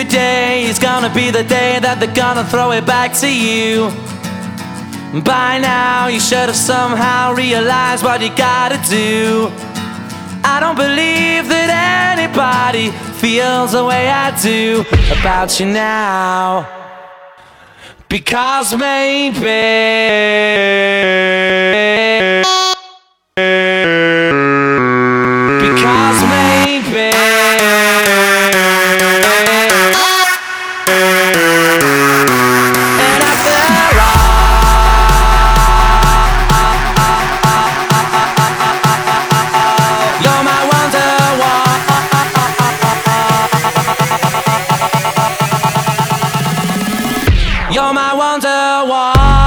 today is gonna be the day that they're gonna throw it back to you. By now you should have somehow realized what you gotta do. I don't believe that anybody feels the way I do about you now. Because maybe and after all, you're my wonderwall. You're my wonderwall.